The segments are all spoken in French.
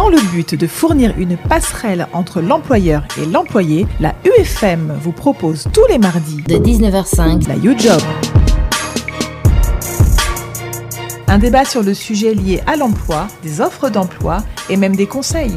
Dans le but de fournir une passerelle entre l'employeur et l'employé, la UFM vous propose tous les mardis de 19h05 la YouJob. Un débat sur le sujet lié à l'emploi, des offres d'emploi et même des conseils.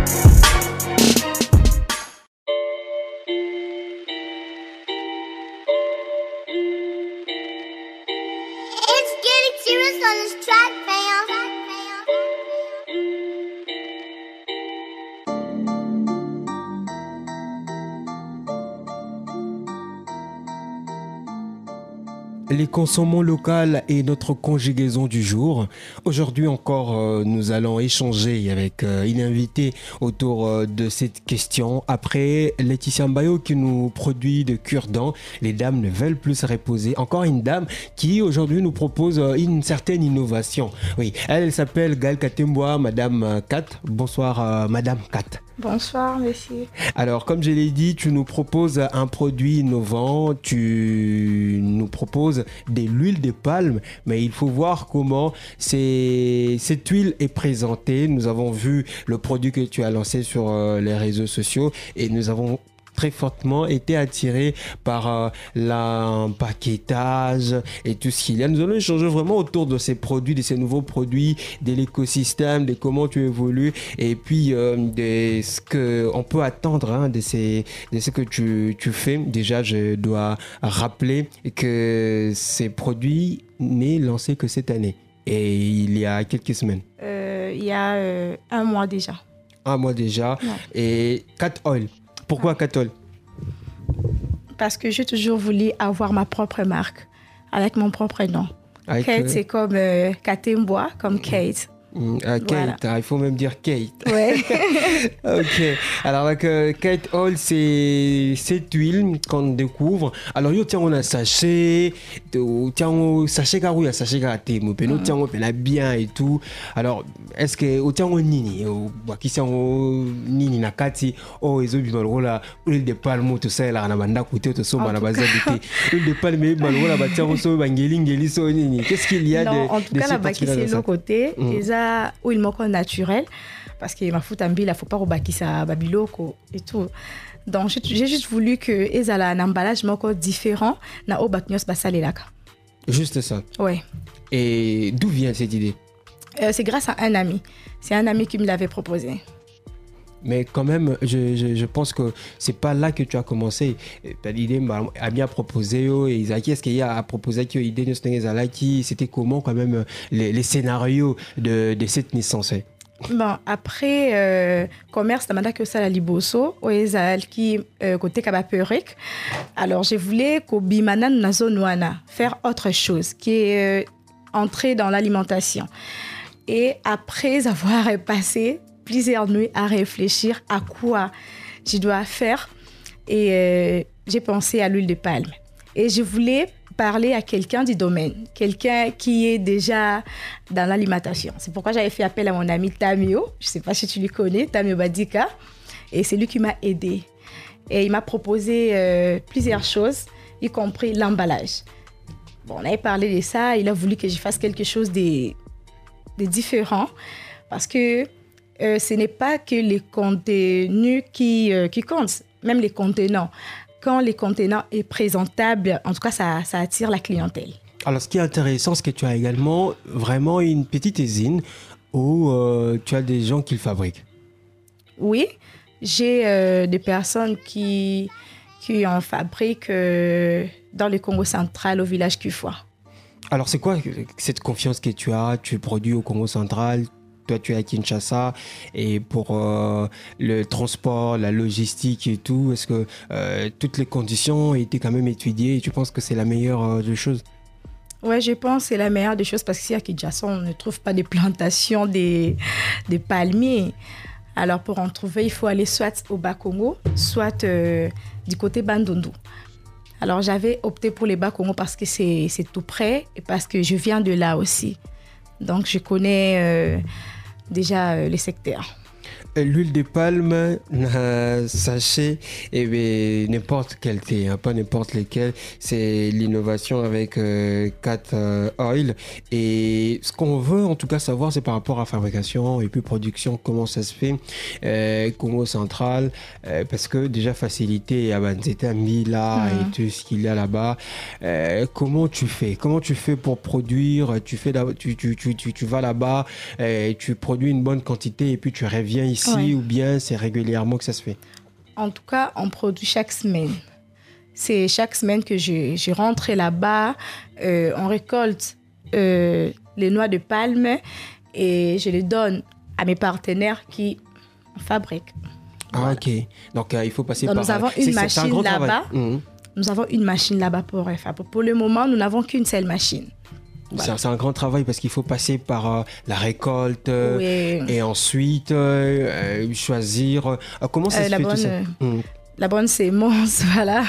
Les consommons local est notre conjugaison du jour. Aujourd'hui encore, nous allons échanger avec une invitée autour de cette question. Après Laetitia Mbayo qui nous produit de cure-dents, les dames ne veulent plus se reposer. Encore une dame qui aujourd'hui nous propose une certaine innovation. Oui, elle s'appelle Gaëlle Katemboa, Madame Kat. Bonsoir Madame Kat. Bonsoir, monsieur. Alors, comme je l'ai dit, tu nous proposes un produit innovant, tu nous proposes de l'huile de palme, mais il faut voir comment cette huile est présentée. Nous avons vu le produit que tu as lancé sur les réseaux sociaux et nous avons très fortement été attirés par l'empaquetage et tout ce qu'il y a. Nous allons échanger vraiment autour de ces produits, de ces nouveaux produits, de l'écosystème, de comment tu évolues et puis de ce qu'on peut attendre de ce que tu fais. Déjà, je dois rappeler que ces produits n'est lancé que cette année et il y a quelques semaines. Il y a un mois déjà. Un mois déjà. Ouais. Et Cat Oil. Pourquoi Cat Oil? Parce que j'ai toujours voulu avoir ma propre marque avec mon propre nom. Kate, c'est comme Katemboa, comme Kate. Kate, voilà. Il faut même dire Kate. Ouais. Ok. Alors, Kate Oil, c'est cette huile qu'on découvre. Alors, yo tiens on a sachet, tiens sachet car oui, sachet car t'es mon péno tiens on péna bien et tout. Alors, est-ce que au tiens on nini, au qui tiens on nini na kati, oh ils ont vu dans là huile de palme tout ça là na banda côté tout ça na base d'habiter. Huile de palme mais là bah tiens on so bangeli so nini. Qu'est-ce qu'il y a de en tout cas là-bas qui c'est l'autre côté, déjà où il manque naturel parce que ma fout il faut pas rebâtir ça babiloko et tout. Donc j'ai juste voulu que ezala un emballage encore différent na au baknios basalelaka. Juste ça. Ouais. Et d'où vient cette idée? C'est grâce à un ami. C'est un ami qui me l'avait proposé. Mais quand même, je pense que c'est pas là que tu as commencé. L'idée a bien proposé, et Isaki, est-ce qu'il y a proposé que l'idée de c'était comment quand même les scénarios de cette naissance? Bon, après, commerce, t'as que ça la liboso, qui côté kabaperek. Alors, je voulais qu'au bimana nazonuana faire autre chose, qui est entrer dans l'alimentation. Et après avoir passé plusieurs nuits à réfléchir à quoi je dois faire. Et j'ai pensé à l'huile de palme. Et je voulais parler à quelqu'un du domaine, quelqu'un qui est déjà dans l'alimentation. C'est pourquoi j'avais fait appel à mon ami Tamio. Je ne sais pas si tu le connais, Tamio Badika. Et c'est lui qui m'a aidé. Et il m'a proposé plusieurs choses, y compris l'emballage. Bon, on avait parlé de ça. Il a voulu que je fasse quelque chose de différent. Parce que ce n'est pas que les contenus qui comptent, même les contenants. Quand les contenants est présentable, en tout cas, ça attire la clientèle. Alors, ce qui est intéressant, c'est que tu as également vraiment une petite usine où tu as des gens qui le fabriquent. Oui, j'ai des personnes qui en fabriquent dans le Congo central, au village Kufwa. Alors, c'est quoi cette confiance que tu as? Tu produis au Congo central, toi tu es à Kinshasa, et pour le transport, la logistique et tout, est-ce que toutes les conditions ont été quand même étudiées et tu penses que c'est la meilleure des choses? Oui, je pense que c'est la meilleure des choses parce qu'ici à Kinshasa, on ne trouve pas de plantations des palmiers. Alors pour en trouver, il faut aller soit au Bas-Congo, soit du côté Bandundu. Alors j'avais opté pour les Bas-Congo parce que c'est tout près et parce que je viens de là aussi. Donc je connais déjà les secteurs. L'huile de palme, sachez, n'importe quel thé, pas n'importe lequel. C'est l'innovation avec Cat Oil. Et ce qu'on veut en tout cas savoir, c'est par rapport à fabrication et puis production, comment ça se fait, Congo central, parce que déjà facilité à Banzeta, Mila et tout ce qu'il y a là-bas. Comment tu fais pour produire? Tu vas là-bas, tu produis une bonne quantité et puis tu reviens ici, ou bien c'est régulièrement que ça se fait? En tout cas, on produit chaque semaine. C'est chaque semaine que je rentre là-bas, on récolte les noix de palme et je les donne à mes partenaires qui fabriquent. Ah, ok. Donc, il faut passer Donc, par... nous avons une machine là-bas. Nous avons une machine là-bas pour fabriquer. Pour le moment, nous n'avons qu'une seule machine. Voilà. C'est un grand travail parce qu'il faut passer par la récolte et ensuite choisir... comment ça se fait tout ça? La bonne sémence, voilà.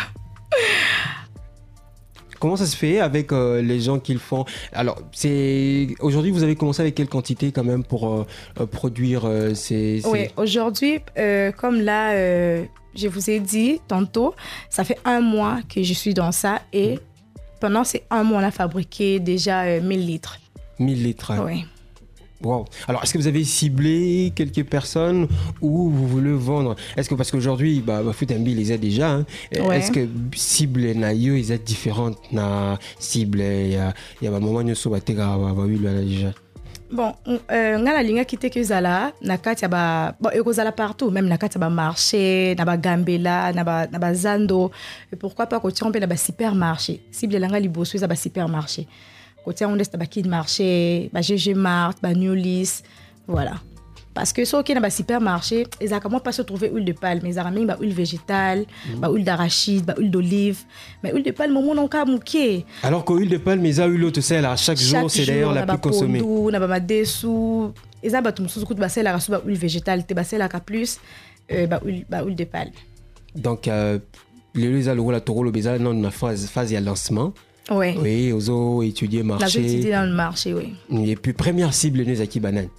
Comment ça se fait avec les gens qui le font? Alors, aujourd'hui, vous avez commencé avec quelle quantité quand même pour produire ces... Oui, aujourd'hui, comme là, je vous ai dit tantôt, ça fait 1 mois que je suis dans ça et pendant ces 1 mois, on a fabriqué déjà 1000 litres. 1000 litres? Oui. Wow. Alors, est-ce que vous avez ciblé quelques personnes ou vous voulez vendre? Est-ce que, parce qu'aujourd'hui, Futambi les a déjà, hein? Est-ce que cible nayo, ils sont différentes na cible? Il y a un moment où on a déjà. Bon, on a ligne qui était que zala, nakati ba, bon, ekozala partout, même nakati ba marché, na ba Gambela, na ba Zando, et pourquoi pas côté on peut na ba supermarché. Cible langa liboso za ba supermarché. Côté on est na ba Kid Marché, ba GG Mart, ba Newlis, voilà. Parce que ceux qui na ba supermarché, ils a comment pas se trouver huile de palme, ils a ramené ba huile végétale, ba huile d'arachide, ba huile d'olive, mais huile de palme au monde on ka mouké. Alors que huile de palme ils a eu l'autre celle à chaque jour, c'est d'ailleurs la plus consommée. Na ba madesu, ils a ba tout mususu ba celle à ba huile végétale, te ba celle à plus ba huile de palme. Donc les algo la toro le beza non na phase ya lancement. Ouais. Oui, ozo étudier marché. Là étudier dans le marché, oui. Et puis première cible nous aki banane.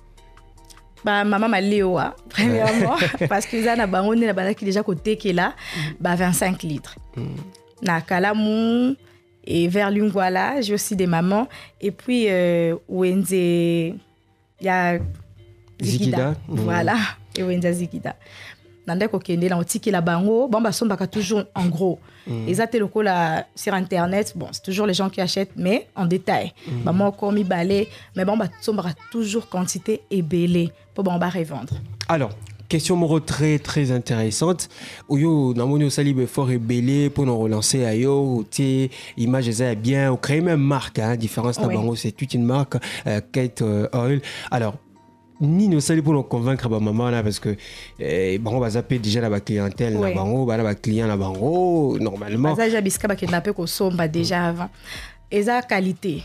Maman m'a léoa premièrement parce que ça na bango na bana qui déjà côté qui là 25 litres. Na Kalamu et vers Lungwala, j'ai aussi des mamans et puis Wenze il y a Zikida. Voilà, et Wenze Zikida. Nanda ko kende la otiki la bango, bon ba sombaka toujours en gros. Et ça le coup là sur internet, bon, c'est toujours les gens qui achètent mais en détail. Maman comme balai, mais bon ba sombaka toujours quantité et belé pour bon ba revendre. Alors, question moro très très intéressante. Oyo namonio salibe fort et belé pour nous relancer ayo, té image ça bien, ou créer même marque hein, différence na bango, c'est toute une marque Kate Oil. Alors ni nous saluer pour nous convaincre maman là parce que on va zapper déjà la clientèle là bango la client là bango normalement ça j'ai bisca ba kidnapper ko somba déjà avant et ça qualité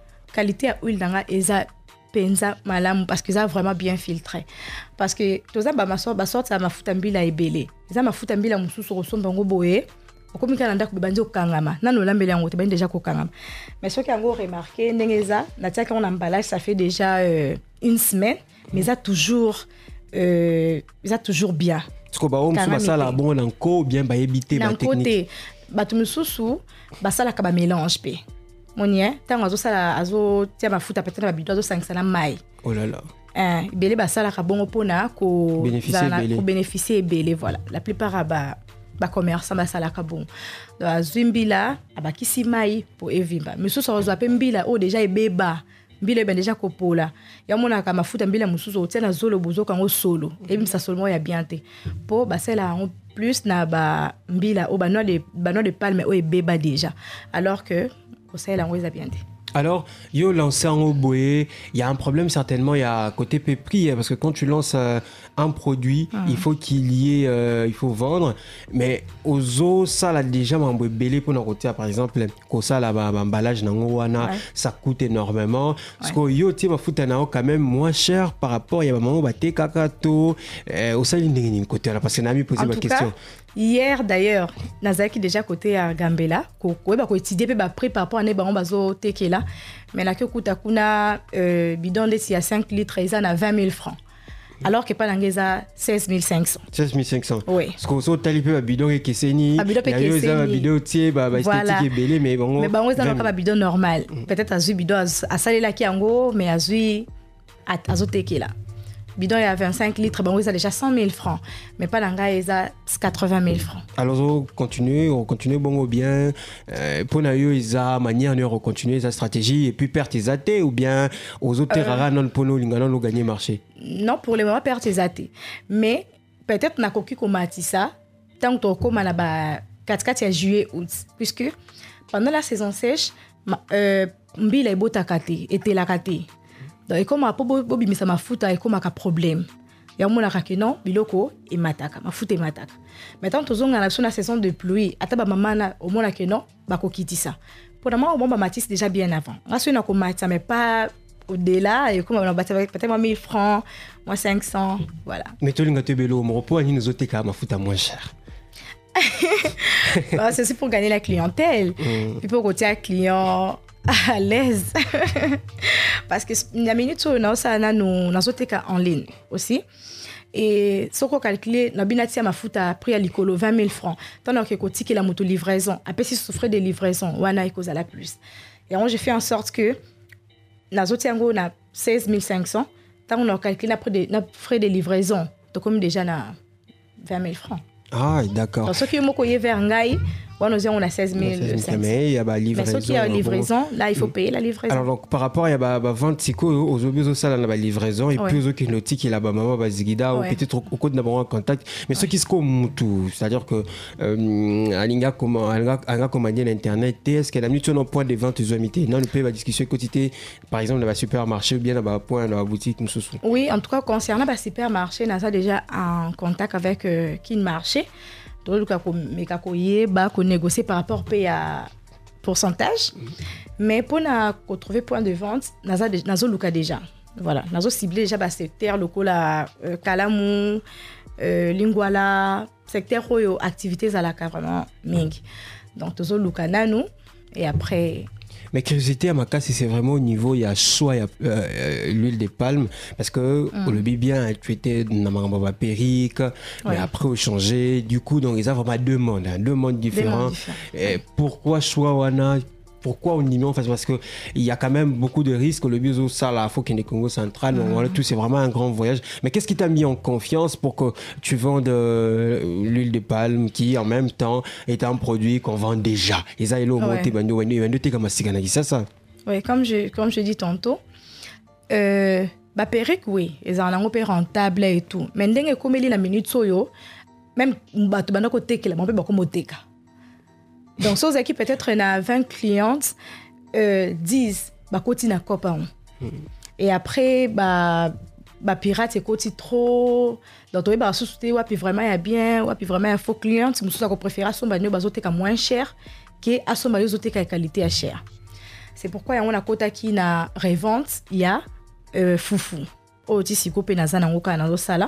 à huile danga et ça penza malam parce que ça vraiment bien filtré parce que tout ça ba sorte ça mafuta mbila ebele ça mafuta mbila mususu ko somba ngo boye comme quand on a bandi okangama na no lambeli yango te bandi déjà kokangama mais ce qui a encore remarqué ndengeza na tia quand on emballage ça fait déjà une semaine mais ça toujours bien parce que ba homme sur ça la bon encore bien ba éviter ba technique ba tu mususu ba sala ka ba mélange pe monia tango azo sala azo tia mafuta peut-être ba bidon azo sangsala mai oh là là belé ba sala ka bongo pona ko bénéficier belé voilà la plupart ba commerçant ba sala ka bon do zwimbila abakisi mai po evimba mususu azo pe mbila o déjà ebeba mbila ben déjà kopola ya mona ka mafuta mbila mususu otia na zolo bozo kango solo ebimisa seulement ya bien te po ba sala en plus na ba mbila o ba noix de palme o ebeba déjà alors que au sala ngo bien te. Alors, yo lancé en oboé, il y a un problème certainement, il y a côté prix parce que quand tu lances un produit, il faut qu'il y ait, il faut vendre, mais aux autres ça là déjà m'embrouille belé pour nous côté par exemple que ça là emballage nangoana ça coûte énormément parce que yo tu vas foutre quand même moins cher par rapport il y a maman baté kakato au ça il côté là parce que n'ami posé ma question. Hier d'ailleurs, Nazaki déjà côté à Gambela, ko ba ko étudier pe ba prix par rapport à ne ba on bazo tekela, mais là que kuta kuna bidon de si à 5 litres ils en a 20 000 francs. alors que pas l'angeza 16 500. 16 500. Oui. Parce qu'on s'est talipé à bidon et Kesseni. À bidon et Kesseni. Il y a un bidon tiers, esthétique et belé, mais bon. Mais bon, on a un bidon normal. Peut-être à Zui bidon à saler là qui en mais à Zui à Zoteke là. Bidon il y a 25 litres, bon, ils ont déjà 100 000 francs. Mais pas l'anga, ils ont 80 000 francs. Alors, on continue bon ou bien. Pour nous, ils ont manière de continuer sa stratégie et puis perdre tes athées ou bien aux autres rares non pour nous, nous gagner marché. Non, pour le moment, perdre tes athées. Mais peut-être qu'on a coquille comme ça, tant que tu as là 4 juillet, août. Puisque pendant la saison sèche, Mbila est beau takate, était la kate. Donc, comme à Bobi, mais ça m'a foutu, et comme à problème. Il y a un moment que non, biloko, et mataka, ma foutu et mataka. Maintenant, tout le monde a la saison de pluie, à taba maman, au moment que non, bah, qu'on quitte ça. Pour le moment, au moment, Mathis déjà bien avant. Ensuite, on a ça, mais pas au-delà, et comme on a battu avec peut-être 1000 francs, moi 500, voilà. Mais tout le monde a bello, mon repos, il nous a été quand même foutu moins cher. C'est aussi pour gagner la clientèle. Puis pour côté un client à l'aise. Parce que la minute où nous avons en ligne aussi. Et ce qu'on calcule, nous avons ma fout à prix à l'écolo 20 000 francs. Tandis que côté qui la moto livraison, après si souffrait de livraison, on a cause à la plus. Et alors j'ai fait en sorte que nous avons 16 500. Tant on a calculé après frais de livraison, donc comme déjà 20 000 francs. Ah, d'accord. Donc, ce qui est vers Ngaï, on a 16 500. Mais il y a la livraison. Mais ce qui est livraison, là, il faut payer la livraison. Alors, donc, par rapport à la vente, c'est quoi aux objets ça, la livraison, et puis aux autres qui là, maman, Zigida, ou peut-être au code d'avoir un contact. Mais ce qui se comme tout, c'est-à-dire que, Alinga commandé l'Internet, est-ce qu'elle a mis sur un point de vente aux amis? Non, le pays va discussion quotidien, par exemple, dans le supermarché ou bien dans le point, dans la boutique, nous sous. Oui, en tout cas, concernant le supermarché, nous avons déjà un contact avec qui marché. Donc, on a négocier par rapport à pourcentage. Mais pour trouver point de vente, nous avons déjà. Voilà, nous avons ciblé déjà le secteur local, Kalamou, Lingwala, secteur où activités à la vraiment mingi. Donc, nous avons nous et après. Mais curiosité à ma cas, si c'est vraiment au niveau, il y a soit l'huile de palme, parce que le bien a traité dans périque, mais après au changé. Du coup, donc ils ont vraiment deux mondes différents. Et pourquoi soit wana? Pourquoi on y en fait? Parce qu'il y a quand même beaucoup de risques. Le biso, ça, là, faut qu'il y ait Congo central. Voilà, tout, c'est vraiment un grand voyage. Mais qu'est-ce qui t'a mis en confiance pour que tu vendes l'huile de palme qui, en même temps, est un produit qu'on vend déjà? Et ça, il est ça. Oui, comme je dis tantôt, périque, oui, ils ont un peu rentable et tout. Mais dès que la minute soyo, même côté qui la mon peu beaucoup teka. Donc, si vous avez peut-être 20 clientes, 10 côté na copain. Et après, pirate et côté trop. Donc, tu vas sous-souter, puis vraiment il y a bien, puis vraiment il y a faux clients. Si vous préférez son bagno, moins cher que à son bagno qualité à cher. C'est pourquoi on a quota qui na revente, il y a foufou. Oti si copé na zana ngoka na sala.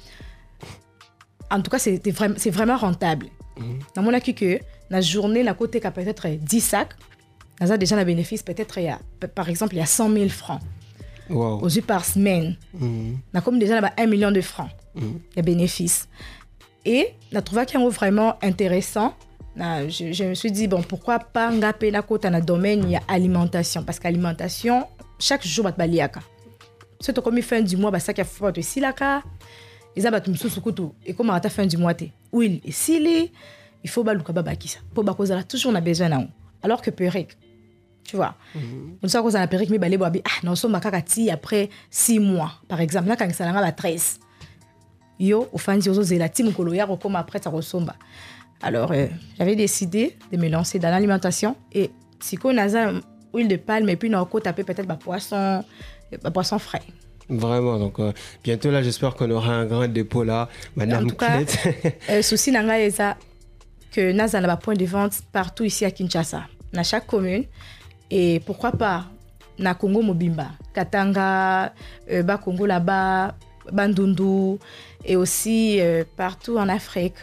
En tout cas, c'est vraiment rentable. Dans mon acquis que la journée, la côté qui a peut-être 10 sacs, on a déjà un bénéfice, peut-être, par exemple, il y a 100 000 francs aux yeux par semaine. On a comme déjà 1 million de francs de bénéfices. Et on a trouvé qu'il y a vraiment intéressant. Je me suis dit, bon, pourquoi pas ngaper la côté dans le domaine, il y a alimentation. Parce qu'alimentation, chaque jour, il y a surtout comme fin du mois, ça qui a fait aussi là. Ils ont et comme à la fin du mois, huile et silé, il faut que pour que toujours on a besoin d'un. Alors que périque, tu vois, on sait qu'on a périque mais balé bobi non sommes après 6 mois par exemple là quand ça n'a pas 13. Yo au fin de la team coloya comme après ça ressemble. Alors j'avais décidé de me lancer dans l'alimentation et si qu'on a huile de palme et puis on a taper peut-être poisson frais. Vraiment, donc bientôt là, j'espère qu'on aura un grand dépôt là. Madame en tout cas, souci nanga est ça que nous avons un point de vente partout ici à Kinshasa, dans chaque commune. Et pourquoi pas, na Congo Mobimba, Katanga, Congo là-bas, Bandundu, et aussi partout en Afrique.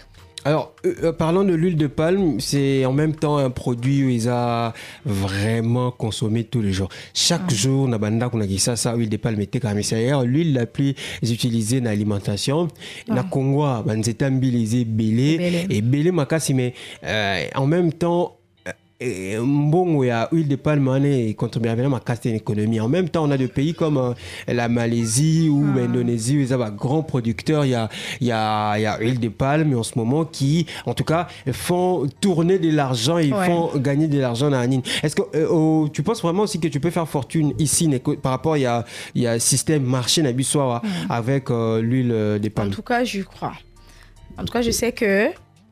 Alors, parlant de l'huile de palme, c'est en même temps un produit où ils ont vraiment consommé tous les jours. Chaque jour, on a ça, huile de palme était comme ça. D'ailleurs, l'huile la plus utilisée dans l'alimentation, na Congo, c'est les belé et belé makasi, mais en même temps, bon, il y a huile de palme et contre ma casse l'économie. En même temps, on a des pays comme la Malaisie ou l'Indonésie où ils ont un grand producteur. Il y a huile de palme en ce moment qui, en tout cas, font tourner de l'argent et font gagner de l'argent dans la ligne. Est-ce que tu penses vraiment aussi que tu peux faire fortune ici par rapport il y a un système marché n'abussoir avec l'huile de palme? En tout cas, je crois. En tout cas, je sais que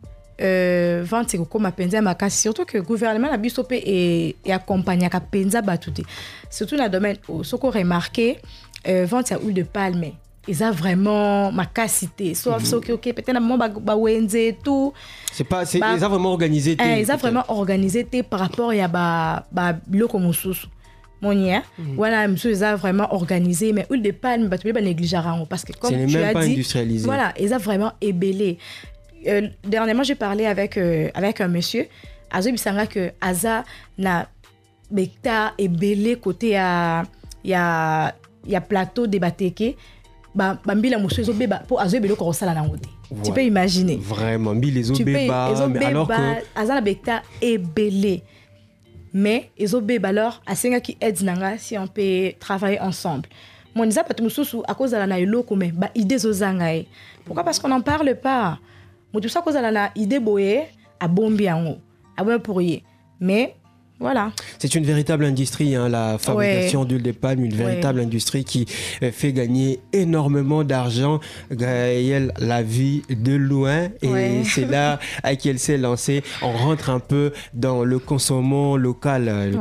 vente c'est comme penza makasi, surtout que le gouvernement la bisope et accompagné à penza batute, surtout dans le domaine où ce qu'on remarqué vente à huile de palme ils ont vraiment makasité sauf ce que peut-être un moment ba wenze tout c'est pas ils ont vraiment organisé ils ont vraiment organisé par rapport à ba biloko mususu monia voilà monsieur ils ont vraiment organisé mais huile de palme ba tu pas négliger parce que comme tu as dit voilà ils ont vraiment ébélé. Dernièrement, j'ai parlé avec un monsieur. Azo bisanga que Aza na bekta et belé côté à ya plateau de bateke. Ba mbila monsieur zo beba pour Azo belé ko sala na ngote. Tu peux imaginer. Vraiment, mbila zo beba mais alors que Aza na bekta et belé. Mais ezo beba alors asenga ki aide nanga si on peut travailler ensemble. Mon isa patu mususu à cause de la na eloko mais ba idée zo zangae. Pourquoi? Parce qu'on n'en parle pas. Tout ça cause à la idée boye à bombi en haut à bon pourrier mais voilà. C'est une véritable industrie, hein, la fabrication d'huile de palme, une véritable industrie qui fait gagner énormément d'argent. Gaëlle la vie de loin et c'est là à qui elle s'est lancée. On rentre un peu dans le consommant local,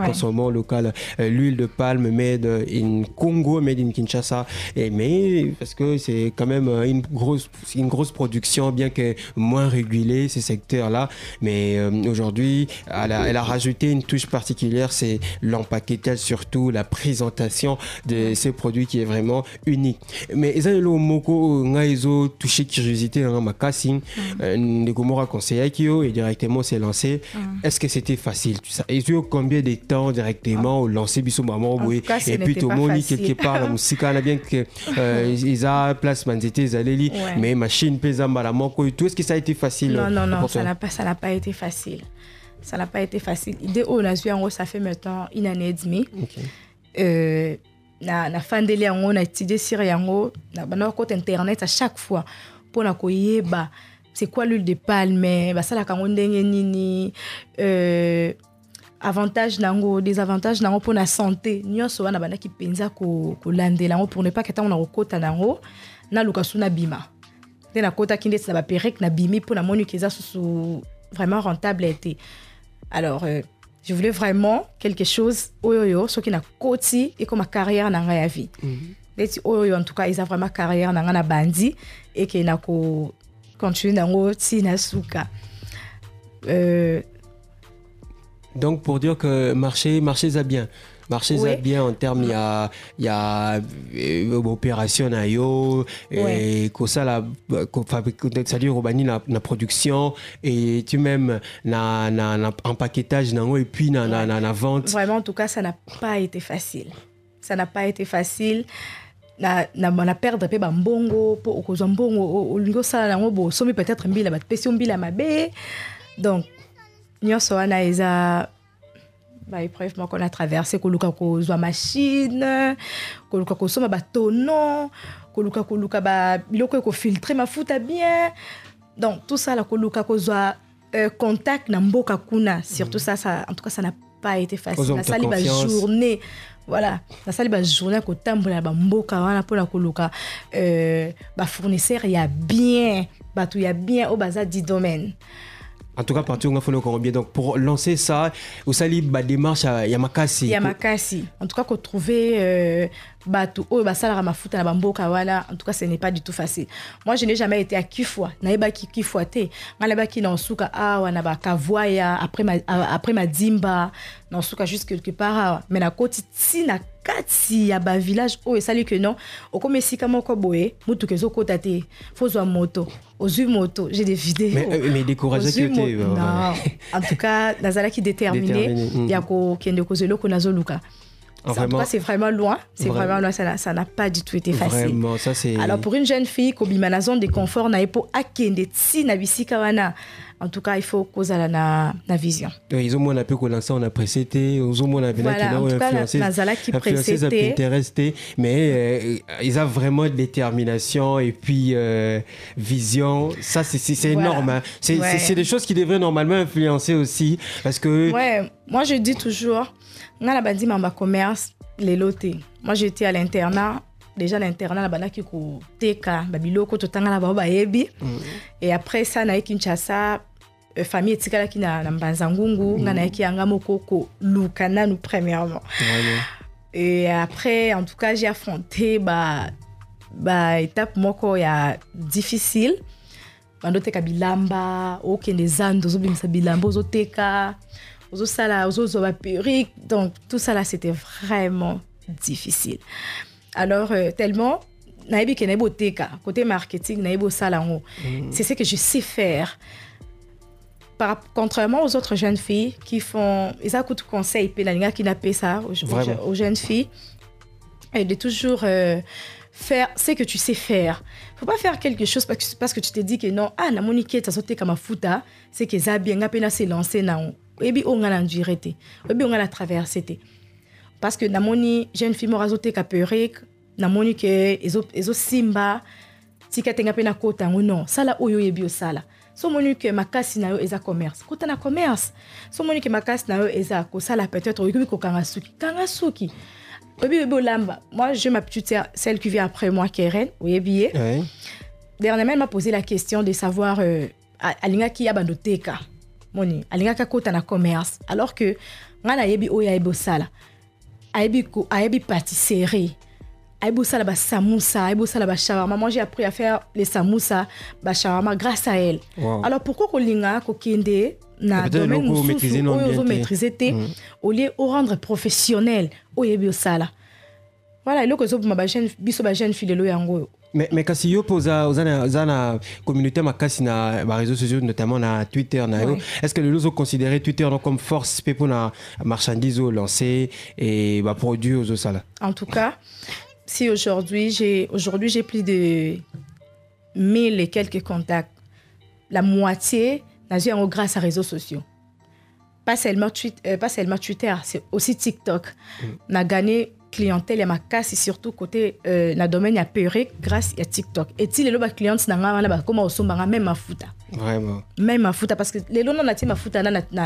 l'huile de palme made in Congo, made in Kinshasa. Mais parce que c'est quand même une grosse production, bien que moins régulée ces secteurs-là. Mais aujourd'hui, elle a rajouté une touche particulière, c'est l'empaquetage, surtout la présentation de ces produits qui est vraiment unique. Mais ils ont moko ngaizo touché curiosité dans ma casting de Gomora conseiller Kyo et directement s'est lancé. Est-ce que c'était facile tout ça? Ils ont combien de temps directement au lancer biso maman et puis tout le monde quelque part la musique on a bien que ils a place manzete zaleli mais machine pesa malamoko tout. Est-ce que ça a été facile? Non, ça n'a pas été facile. Ça n'a pas été facile. L'idée où on a vu en gros, ça fait maintenant une année et demie. Na fin de l'année, on a étudié sur yango, na côté internet à chaque fois pour na koye ba c'est quoi l'huile de palme, ba ça la kango ndenge nini avantage nango, désavantage nango pour la santé. Nyonso wana bana ki penza ko landela ngo pour ne pas que ta on a kokota nango na lukasu na bima. De na kota kinde ça ba perek na bimi pour na monu keza sous vraiment rentable été. Alors, je voulais vraiment quelque chose, ce qui n'a côté et comme ma carrière dans la vie. En tout cas, ils ont vraiment carrière dans la bandi et qui n'a continué dans le Tinasuka. Donc, pour dire que marché ça bien. Marché ça bien en termes il y a opération et que ça la c'est-à-dire Robani la production et tu même na empaquetage et puis na vente. Vraiment en tout cas ça n'a pas été facile. Ça n'a pas été facile. Na perdre pe ba mbongo pour ko mbongo olingo sala nango bo somi peut-être mbila ba pession mbila mabe. Donc nyonso wana eza bref, moi qu'on a traversé, koluka ko zwa machine, koluka ko soma ba tonon, koluka ba biloko ko filtrer mafuta bien. Donc tout ça la koluka ko zwa contact na mboka kuna, surtout ça en tout cas ça n'a pas été facile. Na sali ba journée. Voilà, na sali ba journée ko tambola ba mboka wana pour la koluka ba fournisseur il y a bien, ba tout il y a bien au bazar 10 domaines. En tout cas, partout on a bien. Donc pour lancer ça, au sali ba démarche à Yamakasi. En tout cas, qu'on trouver Batu, oh, basala mafuta na bamboka wana, en tout cas, ce n'est pas du tout facile. Moi, je n'ai jamais été à Kifwa. Naïba Kifwa te. Malaba ki na Osuka, wana ba Kavoya, après ma Dimba, na Osuka juste quelque part. Mais na koti ti na kati ya ba village, oh, et salut que non. Okome sika moko boye, mutu kezo kota te. Faut moto. Ozu moto, j'ai des vidéos. Mais découragé que tu es. Non. En tout cas, nazala qui déterminé. Yako kende kozelo ko nazoluka. En tout cas, c'est vraiment loin. Vraiment loin. Ça n'a pas du tout été facile. Vraiment, ça c'est... Alors, pour une jeune fille, qui a une zone de confort, n'a pas akende tsi na bisika wana. En tout cas, il faut causer la vision. Ils ont un peu commencé, on a précédé, ils ont un peu influencé ça Pinterest, mais ils ont vraiment de détermination et puis vision. Ça, c'est énorme. Hein. C'est des choses qui devraient normalement influencer aussi, parce que... Ouais, moi je dis toujours, on a bandi mamba commerce, les lotés. Moi j'étais à l'internat. Déjà l'internat là-bas qui ko teka babiloko totanga na ba yebi. Et après ça na Kinshasa famille etikala ki na Mbanzangungu ngana yaki anga moko lukana nous premièrement. Et après en tout cas j'ai affronté étape moko ya difficile. Bando teka bilamba okende zando zo bimisa bilamba zo teka ozo sala ozo ba perruque, donc tout ça là c'était vraiment difficile. Alors tellement naïbi ke naïbo teka côté marketing naïbo salango, c'est ce que je sais faire. Contrairement aux autres jeunes filles qui font ils écoutent conseil pe la linga qui n'a pas ça aux jeunes filles et de toujours faire ce que tu sais faire. Faut pas faire quelque chose parce que tu te dis que non na monique ça sauté comme mafuta, c'est que ça bien ngapena se lancer na et puis on a l'endurité et puis on a la traversée parce que na moni jeune fille morazoté ka perek na moni que ezo simba tika tenga pena kota non sala oyo yebi osala so moni que makasi na yo eza commerce kota na commerce so moni que makasi na yo eza ko sala peut-être oyo ko kangasuki obi lamba. Moi j'ai ma petite sœur, celle qui vient après moi Keren oyebi dernièrement elle m'a posé la question de savoir alinga ki ya bandoteka moni alinga ka kota na commerce alors que ngana yebi oya yebi osala ayebi pâtisserie ayebi osala ba samoussa ayebi osala ba shawarma. Moi j'ai appris à faire les samoussa ba shawarma grâce à elle. Alors pourquoi kolinga kokende na domaine mususu oyo maîtriser te au lieu au rendre professionnel oyebi osala. Voilà eloko zo ba jeune fille lo yango. Mais quand si yo posa aux communauté makasi na ba réseaux sociaux notamment na Twitter na yo, est-ce que les gens considérer Twitter comme force pour na marchandise au lancer et ba produit aux sala? En tout cas, si aujourd'hui j'ai plus de 1000 et quelques contacts, la moitié n'a eu grâce à réseaux sociaux. Pas seulement Twitter, c'est aussi TikTok. On a gagné clientèle et ma casse surtout côté na domaine ya perruque grâce à TikTok. Et si les loba clients na nga ba comment osombanga même mafuta. Vraiment. Même mafuta parce que les lono na ti mafuta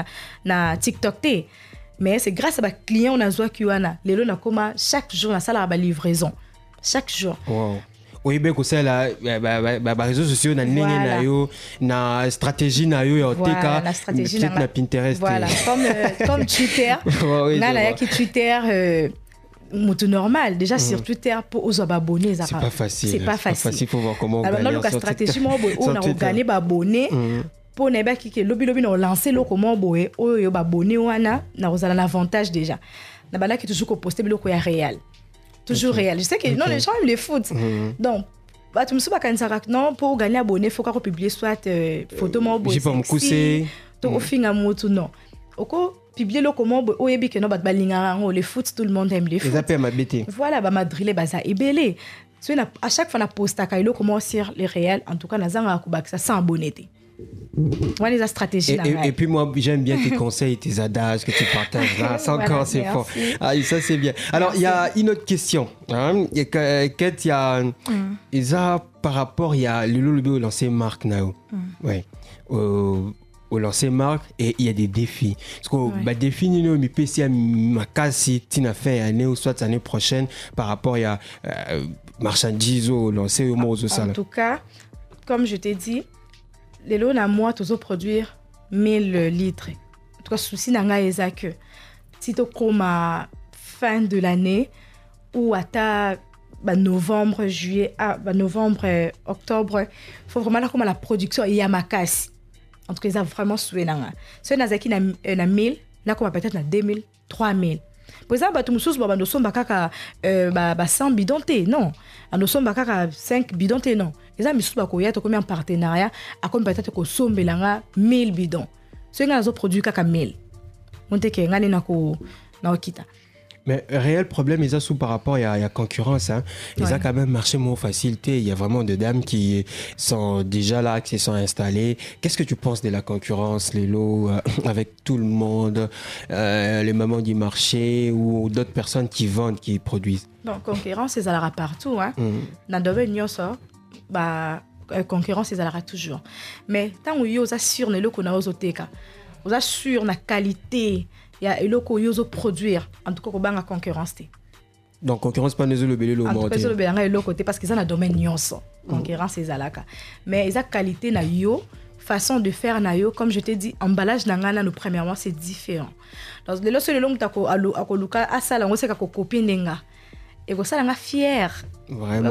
na TikTok te. Mais c'est grâce à ba client na zwa kiwana. Les lono na koma chaque jour na sala ba livraison. Chaque jour. Wow. Oui, ben que c'est la réseaux sociaux na nenge na yo na stratégie na yo ya teka peut-être na Pinterest. Voilà, comme Twitter. Na ya ki Twitter tout normal déjà sur Twitter pour aux abonnés c'est pas facile. C'est pas facile. Faut voir comment on alors la stratégie moi on a gagné ba abonnés pour ne pas que lobby no lancer lo comment boé oyo ba abonné wana na rozala l'avantage déjà na bala qui toujours poster biloko ya réel toujours réel. Je sais que non les gens aiment les foot donc bah tu me souviens quand ça non pour gagner abonné faut qu'on publier soit photo moi boé j'ai pas me couser to au fin amoto non oko publier le comment oyebi que no bat balinga le foot tout le monde aime les foot. Les appels m'habiter. Voilà ba madrilé baza ebelé. So à chaque fois na posta ka ilo comment sur les réels en tout cas na zanga ko ça sans abonné. Voilà les stratégies là. Et puis moi j'aime bien tes conseils, tes adages que tu partages là, ça encore voilà, c'est fort. Ah ça c'est bien. Alors il y a une autre question hein, il y a Isa par rapport il y a le lobby lancé Marc Nao. Ouais. Au lancer marque et il y a des défis parce que bah défi nino mi PC ma kasi tina fait année ou soit année prochaine par rapport à marchandises au lancer au mot ça. En tout cas comme je t'ai dit les lots na moi tous produire 1000 litres. En tout cas souci nanga eza que si to comme fin de l'année ou à novembre, juillet, novembre, octobre, il faut vraiment là comme la production et yamakasi. En tout cas, ils ont vraiment souhaité. Si on a qui na 1000, là comme peut-être na 2000, 3000. Par exemple, tout musus ba no somba kaka 100 bidons non. No somba kaka 5 bidons non. Les amis musus ba ko yato comme en partenariat à comme peut-être ko sombelanga 1000 bidons. Si on a produit kaka 1000. Monte ke ngani na ko na okita. Mais réel problème, ils ont par rapport à la concurrence. Hein. Ils ont quand même marché moins facilité. Il y a vraiment des dames qui sont déjà là, qui se sont installées. Qu'est-ce que tu penses de la concurrence, les lots avec tout le monde, les mamans du marché ou d'autres personnes qui vendent, qui produisent? Non, concurrence, c'est à partout. Hein. Dans le domaine concurrence, c'est à toujours. Mais tant que vous assurez les lots qu'on a aux oteka, vous assurez la qualité. Il y a le ko produire en tout cas ko banga concurrence. Donc concurrence pas nezo le belé le en tout cas le belé le côté parce que ça na domaine nyonso concurrence ezalaka mais eza qualité na yo façon de faire na yo comme je t'ai dit emballage na ngana no premièrement c'est différent donc le seul long tako akoluka asala ngo seka ko copie ndenga et ko sala nga fier vraiment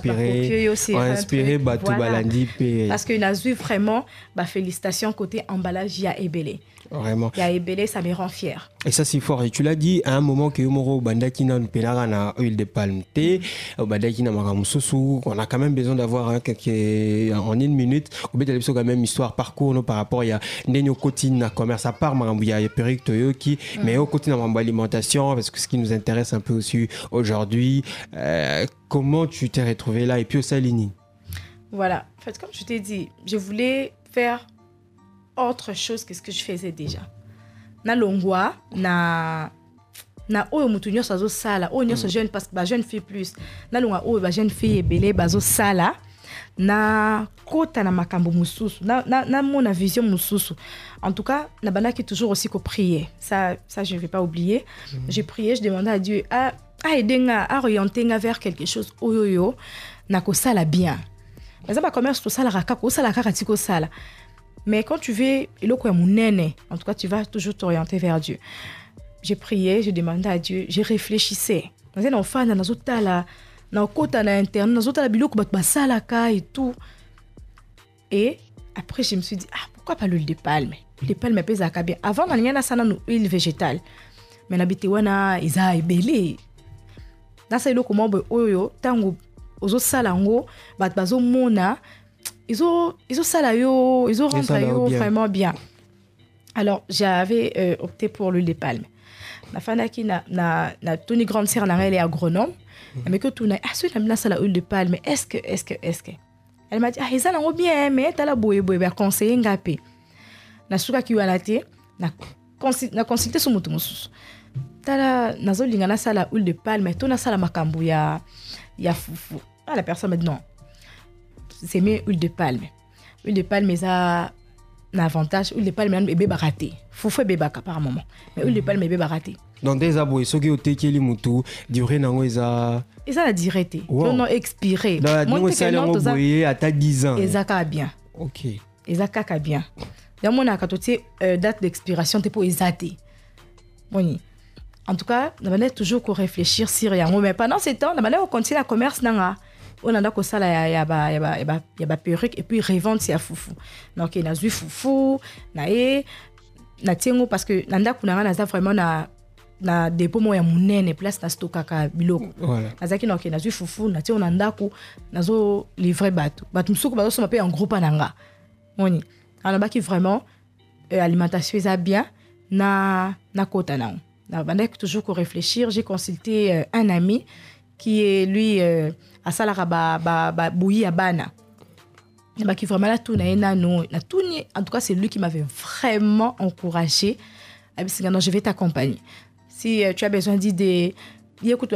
inspiré batu balandi pe parce que na vu vraiment félicitations côté emballage ya ebelé. Vraiment. Il y a Ebélé, ça me rend fier. Et ça, c'est fort. Et tu l'as dit à un moment que Yomoro Bandaki na penara na huile de palme thé, Bandaki na maramususu. On a quand même besoin d'avoir en 1 minute. Ou bien d'aller quand même histoire parcours par rapport à Nenyo Kotine na commerce à part Marambuya et Peric Toyoki, mais au côté de alimentation parce que ce qui nous intéresse un peu aussi aujourd'hui, comment tu t'es retrouvé là et puis au Salini. Voilà. En fait, comme je t'ai dit, je voulais faire autre chose que ce que je faisais déjà. Na longwa na oyo mutu nyoso azo sala oyo nyoso jeune parce que jeune fille plus na longwa oyo jeune fille ebele bazo sala na kota na makambo mususu na mona vision mususu. En tout cas na banaki toujours aussi ko prier. Ça je vais pas oublier. J'ai prié, je demandais à Dieu à aider à orienter vers quelque chose oyo na ko sala bien. Mais ça pas commerce tout sala raka ko sala kaka tiko sala. Mais quand tu veux, en tout cas, tu vas toujours t'orienter vers Dieu. J'ai prié, j'ai demandé à Dieu, j'ai réfléchissé. Dans un enfant, dans un côté interne, dans un biloko et tout. Et après, je me suis dit, pourquoi pas l'huile de palme? L'huile de palme pèse à bien. Avant, on a une huile végétale. Mais l'habité, on a une belé. Dans ce biloko, oyo, tango, ozo salango, bazo mona. Ils ont rentré vraiment bien. Alors, j'avais opté pour l'huile de palme. La femme qui n'a tenu grande sœur, elle est agronome. Mais que tout n'a la huile de palme. Est-ce que elle m'a dit ils ont bien mais t'as la boue conseiller ngapé. Na suka ki walate na consulter son mutu mususu. Tala nazo lingana sala huile de palme, to na sala makambu ya fufu. La personne m'a dit non. C'est mieux huile de palme. Huile de palme, ça un avantage. Huile de palme, c'est bébé baraté. Foufou bébé par moment. Mais huile de palme, c'est bébé baraté. Donc des abos, ceux qui ont été qui les moutons, durée n'en est ça. Et ça la dureté. Non expiré. Moi ça l'ont envoyé à ta 10 ans. Et ça a bien. OK. Et ça a bien. Dans mon acatoté date d'expiration t'es pour exater. Bon. En tout cas, on va toujours réfléchir sur rien. Mais pendant ce temps, on va continuer à commerce nanga. On a ko sala ya ba perruque et puis revendre c'est à foufou. Donc il a vu foufou na tiengo parce que nanda kunanga na za vraiment na dépôt mo ya munene place na stokaka biloko. Voilà. Azaki donc na vu foufou na tiengo nanda ku nazo livrer bateau msuko bazo so en groupe nanga. Moni. Alors baki vraiment alimentation ça bien na kota na. Na banda toujours ko réfléchir, j'ai consulté un ami qui est lui à salara bouilli à bana qui vraiment là tout na tout en tout cas c'est lui qui m'avait vraiment encouragé non je vais t'accompagner si tu as besoin d'idées écoute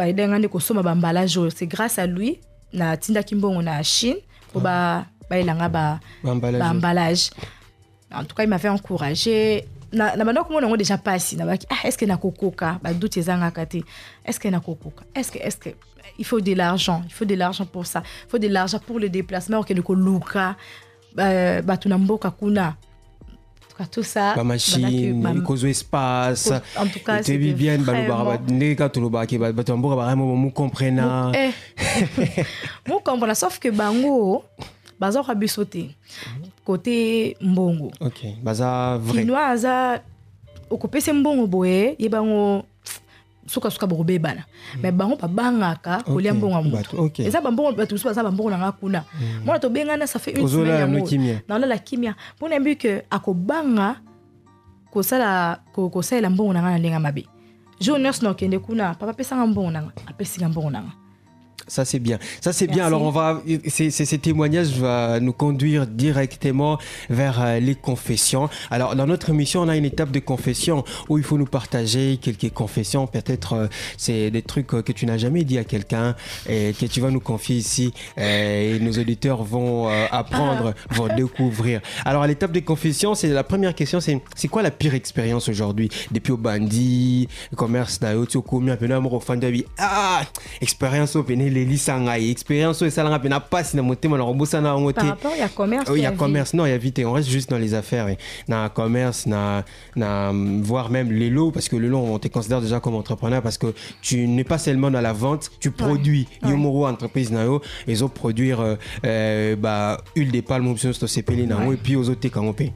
c'est grâce à lui na tinda kimbongo na Chine pour elanga emballage en tout cas il m'avait encouragé na bana ko mona déjà passé na est-ce que na kokoka ba doute ezanga kati est-ce que na kokoka est-ce que il faut de l'argent pour ça il faut de l'argent pour le déplacement que le koluka ba tunamboka kuna tout cas, tout ça. La machine, cause espace. En tout cas, c'est bien. Les gars, tout le monde qui va vraiment nous comprendre. Nous comprenons, sauf que bango, bazar a sauté côté mbongo. Ok, bazar vrai. Kinois aza occupé c'est mbongo boé, y bango suka borobé bana. Mais bango pa bangaka kolia mbongo mutu. Ok. Eza mbongo batu suka za mbongo na ngakuna. Moi to bengana ça fait une semaine. Dans la kimia. Pour n'importe que akobanga ko sala mbongo na ngana lenga mabe. Journaliste no kende kuna papa pesa mbongo na apesi mbongo na. Ça c'est bien. Ça c'est bien. Alors ces témoignages vont nous conduire directement vers les confessions. Alors dans notre émission, on a une étape de confession où il faut nous partager quelques confessions. Peut-être c'est des trucs que tu n'as jamais dit à quelqu'un et que tu vas nous confier ici. Et nos auditeurs vont apprendre, vont découvrir. Alors à l'étape de confession, c'est la première question. C'est quoi la pire expérience aujourd'hui depuis au bandit, commerce d'ailleurs, tu combien peu d'amour au fan de vie. Expérience au péné. Expérience et ça n'a pas si par rapport il y a commerce il y a commerce non il y a vite on reste juste dans les affaires na commerce na voire même les lots parce que le lot on te considère déjà comme entrepreneur parce que tu n'es pas seulement dans la vente tu produis yomoro entreprise na yo ils ont produire huile de palme option sto CPL na et puis aux autres kanopé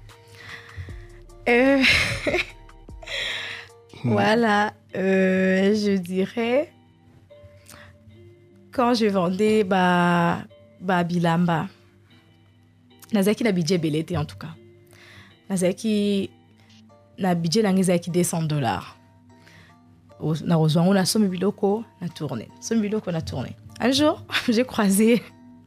voilà je dirais quand je vendais bilamba nazaki na budget belete en tout cas nazaki na budget na ngezaki $200 na rozwango na somme biloko na tourner un jour j'ai croisé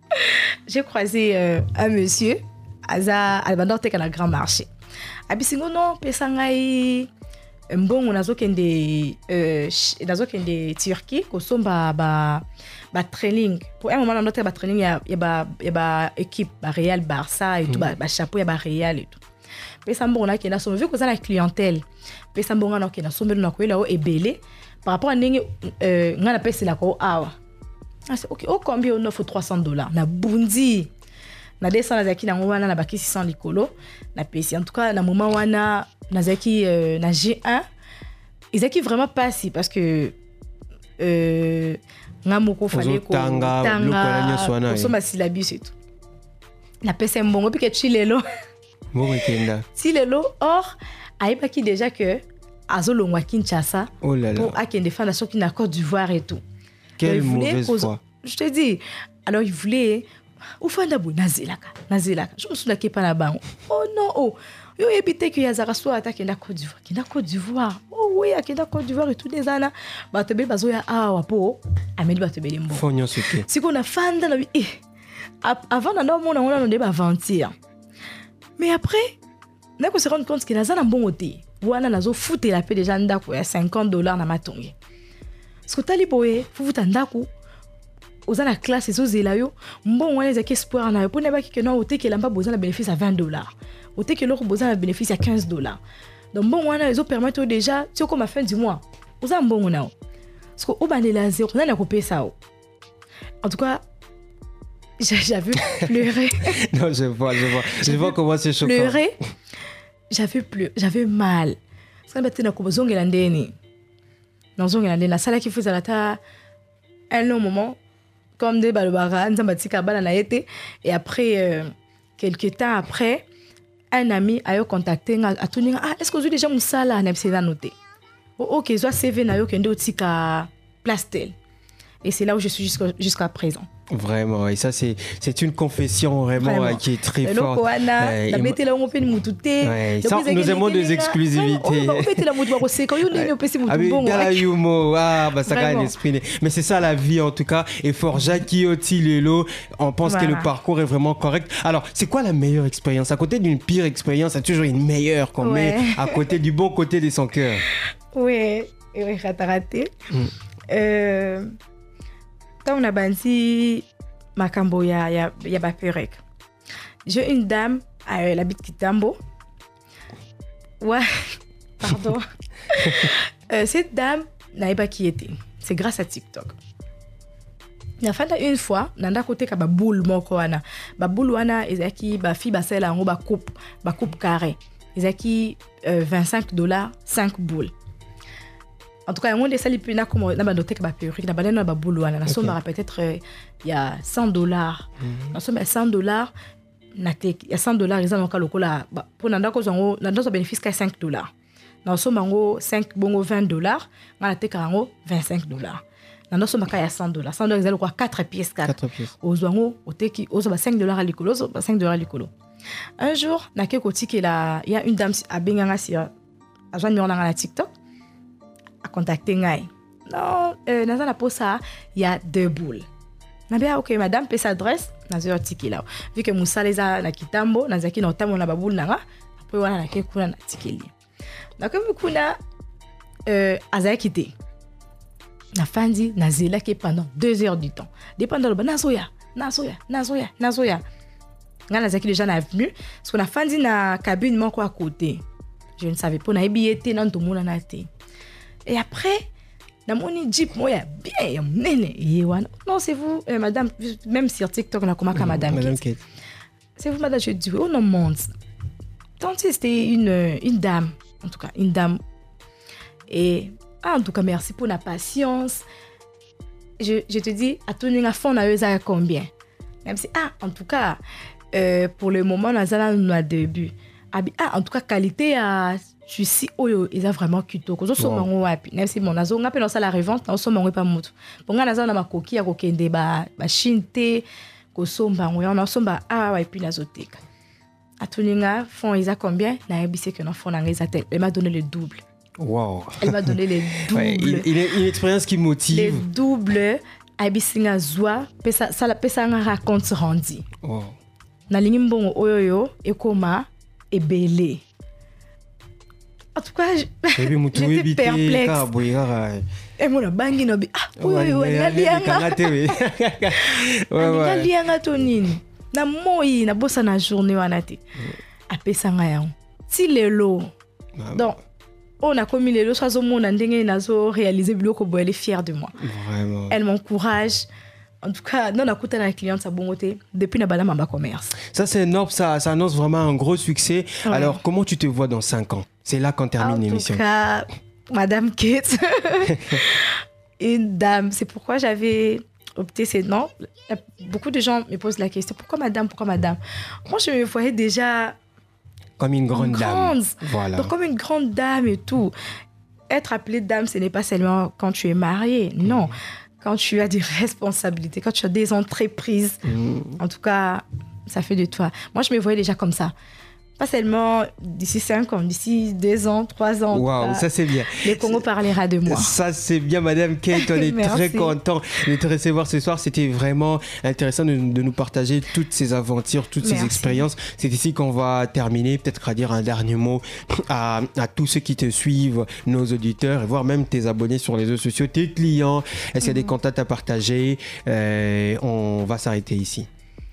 un monsieur aza albandor teka na grand marché abisingo non pesa ngai mbongo nazokende Turquie kosomba ba training pour un moment dans notre training il y a équipe Real Barça et tout ba chapeau ya ba Real et tout pesa mbongo na kenda somme vu que ça la clientèle pesa mbongo na kenda somme na ko ela ebele par rapport à ndenge ngana pesa la ko awa c'est OK combien on offre $300 na bundi na descend na zaki na wana na baki 600 likolo na pesi en tout cas na moment wana na zaki na G1 ils vraiment pas si parce que ngamoko fallait ko tanga soma syllabus et tout na pesi mbongo puis que chilelo or aibaki déjà que azolongwa Kinshasa pour akende fanda soki na Côte d'Ivoire et tout quelle mauvaise foi je te dis alors il voulait ufanda bo nazelaka je me souviens pas na bango oh non yo ebite que yazara so attaque na Côte d'Ivoire oh oui akenda Côte d'Ivoire et tout des ana batebe bazoya awa po amedi batebe lembo fonyo suke siko na fanda na avant na mona on ne ba mentir mais après na ko se rendre compte que nazana mbongo te wana nazo foutre la paix déjà ndako ya $50 na matongi siko tali boye fufuta ndako oza na classe ezozela yo mbongo wana ezaki espoir na yo mpo nayebaki ke no otekela mpa boza na bénéfice ya $20 otekela oko boza na bénéfice ya $15 donc mbongo wana ezopermettre yo déjà ti okoma fin du mois oza mbongo na yo parceke obandela zéro nani akopesa yo en tout cas j'avais pleuré non je vois comment c'est choquant pleurer j'avais mal parce que na kobozongela ndeni nazongela ndeni nasalaki fo ezala ta un long moment comme des balobara nzambatika bana na été et après quelques temps après un ami a eu contacté a tuni est-ce que vous déjà musala na psena noté OK zo CV na yo kende otika plastel et c'est là où je suis jusqu'à présent. Vraiment, et ça c'est une confession vraiment qui est très forte. Ça, nous aimons des exclusivités. Mais c'est ça la vie en tout cas. Et for Jackie Otilelo, on pense que le parcours est vraiment correct. Alors, c'est quoi la meilleure expérience? À côté d'une pire expérience, c'est toujours une meilleure qu'on met à côté du bon côté de son cœur. Oui, raté. Quand on a bandi makambo ya baperek. J'ai une dame, elle habite Kitambo. Ouais, pardon. Cette dame n'a pas qui était. C'est grâce à TikTok. La fin une fois, nanda côté ka ba boule moko wana. Ba boule wana ezaki ba fi ba sela ngo ba coupe carré. ezaki $25 5 boules. En tout cas, on est allé plus na comme na bandoté que ba perruque na banana ba boulou na somme peut-être il y a $100. Na somme $100 na te il y a $100 ils ont encore lokola pour nanda ko zango nanda so bénéfice ka $5. Na somme ngo 5 bongo $20 na te ka ngo $25. Na somme ka ya $100. $100 ils ont quoi 4 pièces 4 pièces. Ozwango oteki ozo ba $5 à likolo ozo ba $5 likolo. Un jour na ke koti que là il y a une dame à benganga si a joindre na la TikTok a contacté ngai. Non, dans la pose ça, il y a 2 boules. Na bien OK, madame peut s'adresse dans un tiki là. Vu que Moussa les a na kitambo, na zaki na tamo na baboule nanga, après wana na ke kuna na tikeli. Donc comme kuna azaya kité. Na fandi na zela ke pendant 2 heures du temps. Dépendant le nazoya. Nga na zaki déjà na venu, parce qu'on a fandi na cabine mon quoi à côté. Je ne savais pas na ebiété na ntomona na té. Et après, dans mon jeep, moi, bien, non, c'est vous, madame, même sur TikTok, on a commencé à madame Kate. C'est vous, madame, je dis, oh non, monde. Donc, c'était une dame, en tout cas, une dame. Et, en tout cas, merci pour la patience. Je te dis, à tout le monde, à fond, on a combien? Même si, en tout cas, pour le moment, on a début. En tout cas, qualité à. Je suis oyo ils ont vraiment kuto ko so mango wapi même si mon nazo ngape no sala revente na so mango pa mutu bonga nazo na makoki ya kokende ba shinte ko somba ngo na somba wa epi nazoteka atuninga fond ils a combien na ebise que no fond na ngeza tel elle m'a donné le double. Wow. Elle m'a donné les doubles. Ouais, il est une expérience qui motive. Les doubles abisinga zwa pesa sala pesa nga raconte rendi. Wow. Na lingi mbongo oyoyo ekoma ebele. En tout cas, j'étais perplexe. Et moi, la bangi no bi oui, lianga tonini. Na moi na bossa na journée wana te. Apesa nga yango. Ti lelo. Donc, on a commis lelo so azomona ndenge nazo réaliser biloko bo elle est fière de moi. Vraiment. Elle m'encourage. En tout cas, non, on a coûté à la cliente sa bonté depuis na bana mamba commerce. Ça c'est énorme, ça annonce vraiment un gros succès. Ouais. Alors, comment tu te vois dans 5 ans? C'est là qu'on termine l'émission. En tout cas, Madame Kate, une dame. C'est pourquoi j'avais opté ces noms. Beaucoup de gens me posent la question, pourquoi madame? Moi, je me voyais déjà comme une grande dame. Voilà. Donc, comme une grande dame et tout. Être appelée dame, ce n'est pas seulement quand tu es mariée. Non. Quand tu as des responsabilités, quand tu as des entreprises. En tout cas, ça fait de toi. Moi, je me voyais déjà comme ça. Pas seulement d'ici 5 ans, d'ici 2 ans, 3 ans. Waouh, ça c'est bien. Le Congo parlera de moi. Ça c'est bien, Madame Kate. On est très content de te recevoir ce soir. C'était vraiment intéressant de nous partager toutes ces aventures, toutes ces expériences. C'est ici qu'on va terminer. Peut-être à dire un dernier mot à tous ceux qui te suivent, nos auditeurs, et voire même tes abonnés sur les réseaux sociaux, tes clients. Est-ce qu'il y a des contacts à partager? On va s'arrêter ici.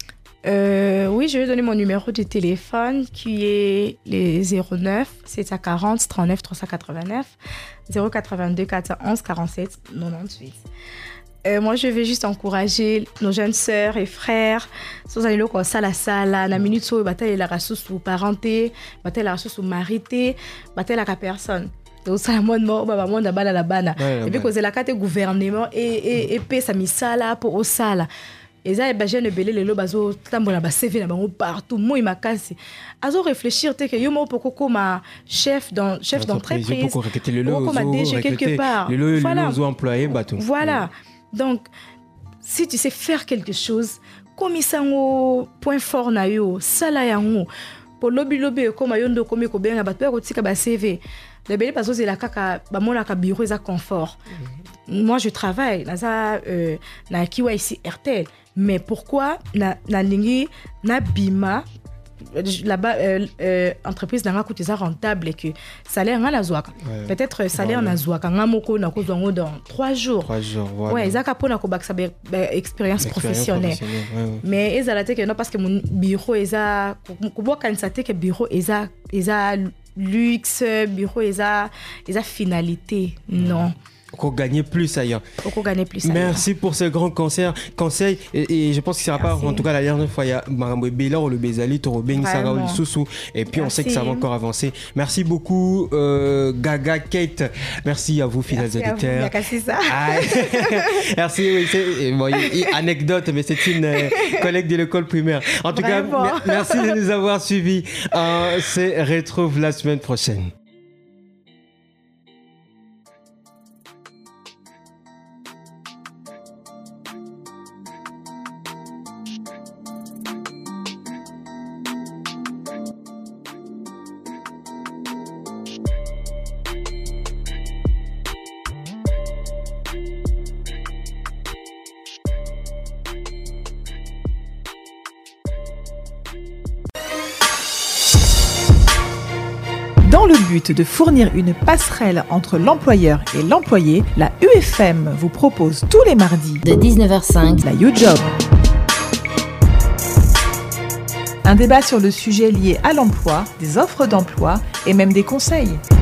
Oui, je vais donner mon numéro de téléphone qui est les 09 740 39 389 082 411 47 98. Moi, je vais juste encourager nos jeunes sœurs et frères. Si vous allez au sala sala, na minute où bataille la ressource ou parenté, bataille la ressource ou marité, bataille la personne. Donc ça monde mort baba monde bala la bana. Et puis cause la carte gouvernement et paie sa misala pour au sala. Et ça, les jeunes belé les lobazo tambola ba CV na bango partout moi makasi azo réfléchir te que yo mo poko comme chef d'entreprise pour recruter le lozo comme DG quelque part le lozo employé bateau voilà donc si tu sais faire quelque chose comme isango point fort na yo sala yango pour lobby comme yondo comme ko benga bato ko tika ba CV le belé pazo zela kaka ba mona ka bureau za confort. Moi je travaille na kiwa ici RTL. Mais pourquoi na lingi na bima là-bas entreprise n'a coûté ça rentable et que salaire na zwaka peut-être salaire na zwaka ngamoko na kozongo dans 3 jours. 3 jours voilà. Ouais ezaka pona ko baksa expérience professionnelle. Mais ezala te que non parce que mon bureau eza ko boka nsate que bureau eza luxe bureau eza finalité non. Qu'on gagne plus ailleurs. Qu'on gagne plus ailleurs. Merci pour ce grand conseil. Et je pense que ce ne sera pas, en tout cas, la dernière fois. Il y a Marambo Bela ou le Bezali, Torobeng, Sarao, Soussou. Et puis, on sait que ça va encore avancer. Merci beaucoup, Gaga, Kate. Merci à vous, fidèles auditeurs. Merci ça. Merci. Oui, anecdote, mais c'est une collègue de l'école primaire. En tout cas, merci de nous avoir suivis. On se retrouve la semaine prochaine. Dans le but de fournir une passerelle entre l'employeur et l'employé, la UFM vous propose tous les mardis de 19h05 la YouJob. Un débat sur le sujet lié à l'emploi, des offres d'emploi et même des conseils.